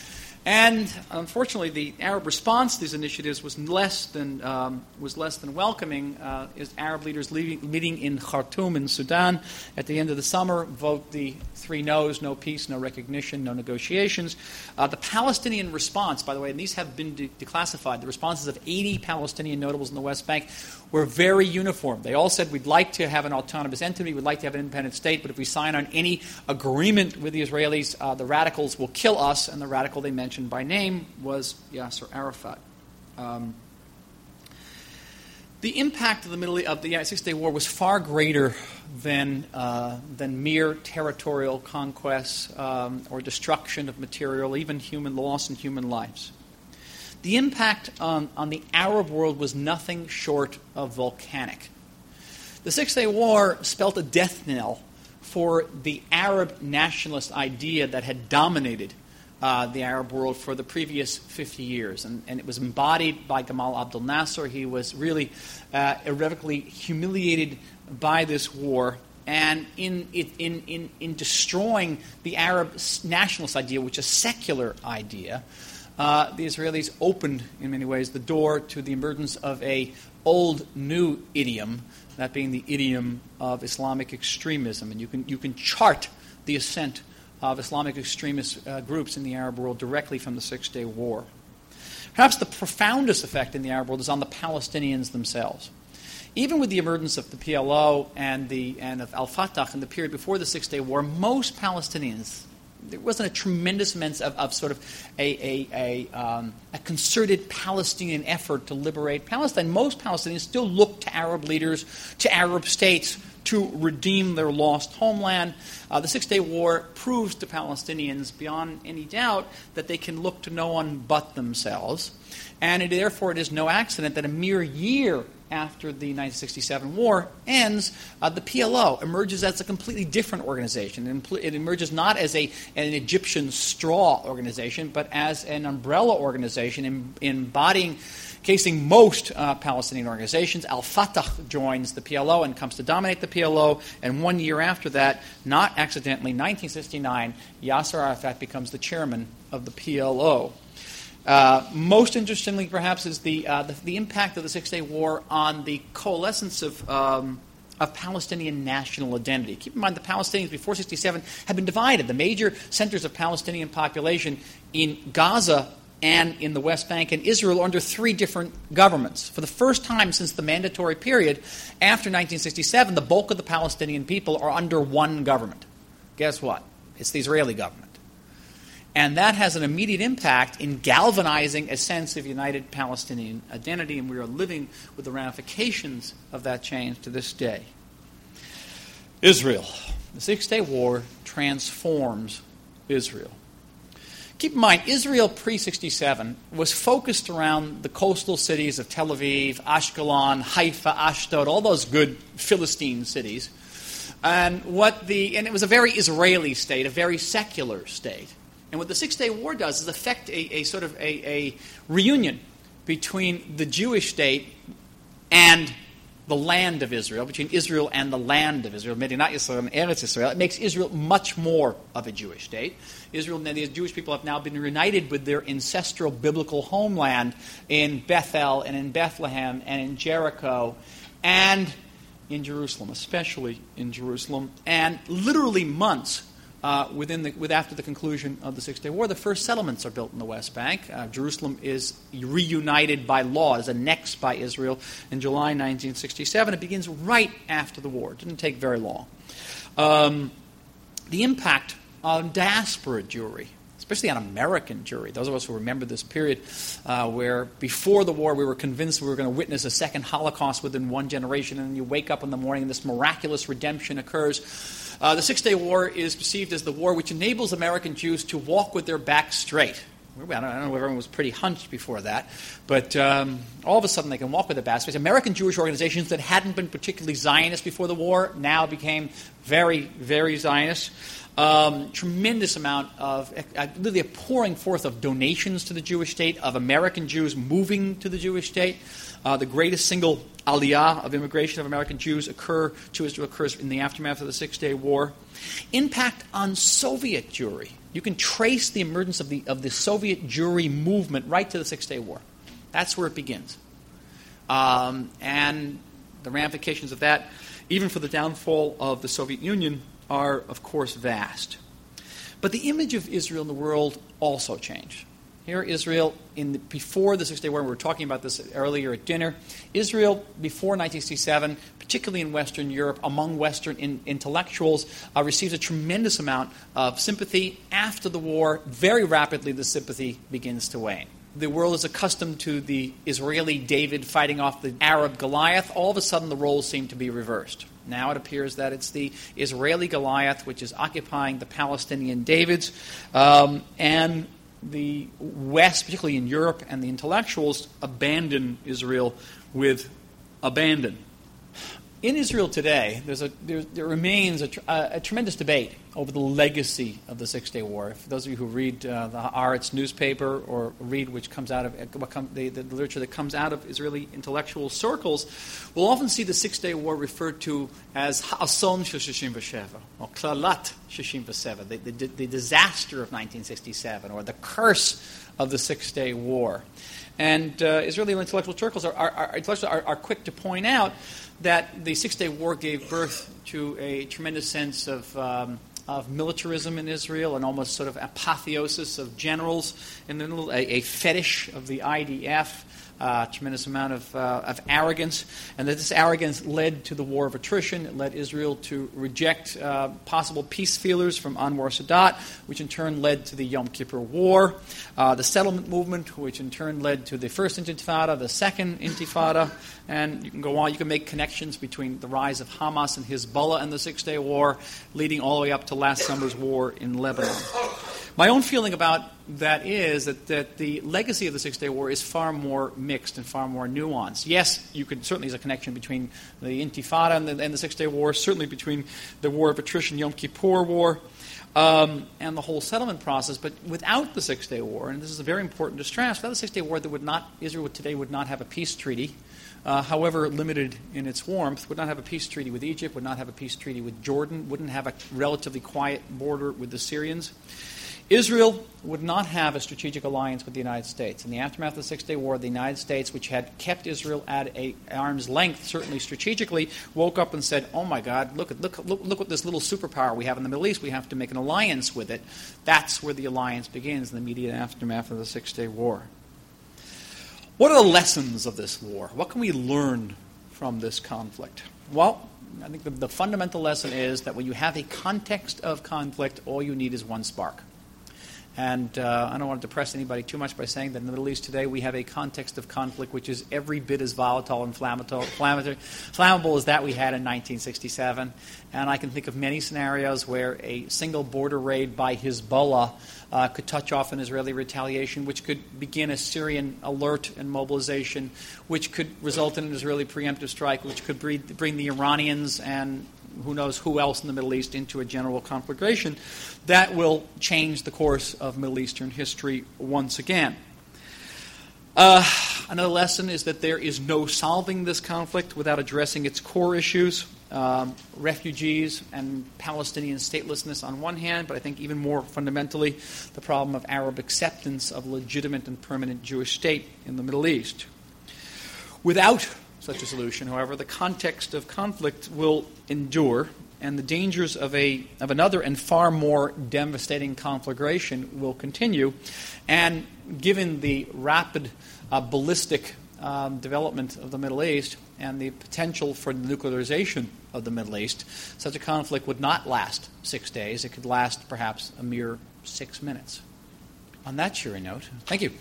And unfortunately, the Arab response to these initiatives was less than um, was less than welcoming. Uh, as Arab leaders leaving, meeting in Khartoum in Sudan at the end of the summer vote the three no's: no peace, no recognition, no negotiations. Uh, the Palestinian response, by the way, and these have been de- declassified. The responses of eighty Palestinian notables in the West Bank were very uniform. They all said, we'd like to have an autonomous entity, we'd like to have an independent state, but if we sign on any agreement with the Israelis, uh, the radicals will kill us. And the radical they mentioned by name was Yasser Arafat. Um, the impact of the Middle of the Six-Day War was far greater than uh, than mere territorial conquests um, or destruction of material, even human loss and human lives. The impact on, on the Arab world was nothing short of volcanic. The Six-Day War spelt a death knell for the Arab nationalist idea that had dominated uh, the Arab world for the previous fifty years. And, and it was embodied by Gamal Abdel Nasser. He was really uh, irrevocably humiliated by this war. And in, in, in, in destroying the Arab nationalist idea, which is a secular idea, Uh, the Israelis opened, in many ways, the door to the emergence of a old, new idiom, that being the idiom of Islamic extremism. And you can you can chart the ascent of Islamic extremist uh, groups in the Arab world directly from the Six-Day War. Perhaps the profoundest effect in the Arab world is on the Palestinians themselves. Even with the emergence of the P L O and the and of al-Fatah in the period before the Six-Day War, most Palestinians, there wasn't a tremendous amount of, of sort of a, a, a, um, a concerted Palestinian effort to liberate Palestine. Most Palestinians still looked to Arab leaders, to Arab states to redeem their lost homeland. Uh, the Six-Day War proves to Palestinians beyond any doubt that they can look to no one but themselves. And it, therefore it is no accident that a mere year after the nineteen sixty-seven war ends, uh, the P L O emerges as a completely different organization. It, impl- it emerges not as a, an Egyptian straw organization, but as an umbrella organization em- embodying, casing most uh, Palestinian organizations. Al-Fatah joins the P L O and comes to dominate the P L O, and one year after that, not accidentally, nineteen sixty-nine, Yasser Arafat becomes the chairman of the P L O. Uh, most interestingly, perhaps, is the, uh, the the impact of the Six-Day War on the coalescence of um, of Palestinian national identity. Keep in mind, the Palestinians before sixty-seven had been divided. The major centers of Palestinian population in Gaza and in the West Bank and Israel are under three different governments. For the first time since the mandatory period after nineteen sixty-seven, the bulk of the Palestinian people are under one government. Guess what? It's the Israeli government. And that has an immediate impact in galvanizing a sense of united Palestinian identity, and we are living with the ramifications of that change to this day. Israel. The Six-Day War transforms Israel. Keep in mind, Israel pre-sixty-seven was focused around the coastal cities of Tel Aviv, Ashkelon, Haifa, Ashdod, all those good Philistine cities. And what the and it was a very Israeli state, a very secular state. And what the Six-Day War does is affect a, a sort of a, a reunion between the Jewish state and the land of Israel, between Israel and the land of Israel, Medinat Yisrael and Eretz Yisrael. It makes Israel much more of a Jewish state. Israel and the Jewish people have now been reunited with their ancestral biblical homeland in Bethel and in Bethlehem and in Jericho and in Jerusalem, especially in Jerusalem. And literally months Uh, within the, with after the conclusion of the Six-Day War, the first settlements are built in the West Bank. Uh, Jerusalem is reunited by law, is annexed by Israel in July nineteen sixty-seven. It begins right after the war. It didn't take very long. Um, the impact on diaspora Jewry, especially on American Jewry, those of us who remember this period uh, where before the war we were convinced we were going to witness a second Holocaust within one generation, and then you wake up in the morning and this miraculous redemption occurs. Uh, the Six-Day War is perceived as the war which enables American Jews to walk with their backs straight. I don't, I don't know if everyone was pretty hunched before that, but um, all of a sudden they can walk with their backs straight. American Jewish organizations that hadn't been particularly Zionist before the war now became very, very Zionist. Um, tremendous amount of, uh, really a pouring forth of donations to the Jewish state, of American Jews moving to the Jewish state. Uh, the greatest single aliyah of immigration of American Jews occur to Israel occurs in the aftermath of the Six-Day War. Impact on Soviet Jewry. You can trace the emergence of the of the Soviet Jewry movement right to the Six-Day War. That's where it begins. Um, and the ramifications of that, even for the downfall of the Soviet Union, are, of course, vast. But the image of Israel in the world also changed. Here, Israel, in the, before the Six-Day War, we were talking about this earlier at dinner, Israel, before nineteen sixty-seven, particularly in Western Europe, among Western in, intellectuals, uh, receives a tremendous amount of sympathy. After the war, very rapidly, the sympathy begins to wane. The world is accustomed to the Israeli David fighting off the Arab Goliath. All of a sudden, the roles seem to be reversed. Now it appears that it's the Israeli Goliath which is occupying the Palestinian Davids, um, and the West, particularly in Europe, and the intellectuals abandon Israel with abandon. In Israel today, there's a, there, there remains a, tr- a, a tremendous debate over the legacy of the Six-Day War. For those of you who read uh, the Haaretz newspaper or read which comes out of what come, the, the literature that comes out of Israeli intellectual circles, will often see the Six-Day War referred to as Ha'ason shel shishin v'sheva, or Klalat shishin v'sheva, the, the, the disaster of nineteen sixty-seven, or the curse of the Six-Day War. And uh, Israeli intellectual circles are, are, are, are, are quick to point out that the Six-Day War gave birth to a tremendous sense of um, of militarism in Israel, and almost sort of apotheosis of generals, and then a, a fetish of the I D F. uh, tremendous amount of, uh, of arrogance, and that this arrogance led to the war of attrition. It led Israel to reject uh, possible peace feelers from Anwar Sadat, which in turn led to the Yom Kippur War, uh, the settlement movement, which in turn led to the first Intifada, the second Intifada, and you can go on. You can make connections between the rise of Hamas and Hezbollah and the Six-Day War, leading all the way up to last summer's war in Lebanon. My own feeling about that is that, that the legacy of the Six-Day War is far more mixed and far more nuanced. Yes, you could certainly, there's a connection between the Intifada and the, and the Six-Day War, certainly between the War of Attrition, Yom Kippur War, um, and the whole settlement process. But without the Six-Day War, and this is very important to stress, without the Six-Day War, there would not, Israel today would not have a peace treaty, uh, however limited in its warmth, would not have a peace treaty with Egypt, would not have a peace treaty with Jordan, wouldn't have a relatively quiet border with the Syrians. Israel would not have a strategic alliance with the United States. In the aftermath of the Six-Day War, the United States, which had kept Israel at a arm's length, certainly strategically, woke up and said, oh my God, look at look, look, look what this little superpower we have in the Middle East. We have to make an alliance with it. That's where the alliance begins in the immediate aftermath of the Six-Day War. What are the lessons of this war? What can we learn from this conflict? Well, I think the, the fundamental lesson is that when you have a context of conflict, all you need is one spark. And uh, I don't want to depress anybody too much by saying that in the Middle East today we have a context of conflict which is every bit as volatile and flammable, flammable as that we had in nineteen sixty-seven. And I can think of many scenarios where a single border raid by Hezbollah uh, could touch off an Israeli retaliation, which could begin a Syrian alert and mobilization, which could result in an Israeli preemptive strike, which could bring the Iranians and who knows who else in the Middle East into a general conflagration that will change the course of Middle Eastern history once again. Uh, another lesson is that there is no solving this conflict without addressing its core issues, um, refugees and Palestinian statelessness on one hand, but I think even more fundamentally the problem of Arab acceptance of legitimate and permanent Jewish state in the Middle East. Without such a solution, however, the context of conflict will endure, and the dangers of a of another and far more devastating conflagration will continue. And given the rapid uh, ballistic um, development of the Middle East and the potential for the nuclearization of the Middle East, such a conflict would not last six days. It could last perhaps a mere six minutes. On that cheery note, thank you.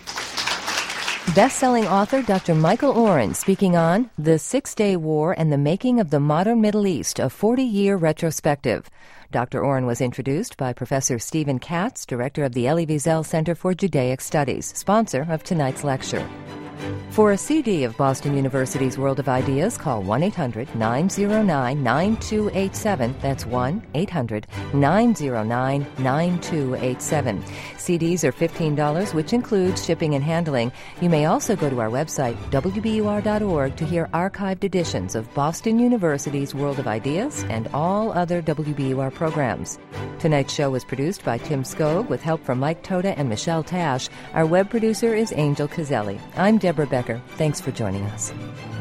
Best-selling author Doctor Michael Oren speaking on The Six-Day War and the Making of the Modern Middle East, a forty-year retrospective. Doctor Oren was introduced by Professor Stephen Katz, director of the Elie Wiesel Center for Judaic Studies, sponsor of tonight's lecture. For a C D of Boston University's World of Ideas, call one eight hundred nine oh nine nine two eight seven. That's one eight hundred nine oh nine nine two eight seven. C Ds are fifteen dollars, which includes shipping and handling. You may also go to our website, w b u r dot org, to hear archived editions of Boston University's World of Ideas and all other W B U R programs. Tonight's show was produced by Tim Skog with help from Mike Toda and Michelle Tash. Our web producer is Angel Cazelli. I'm Deborah Becker. Thanks for joining us.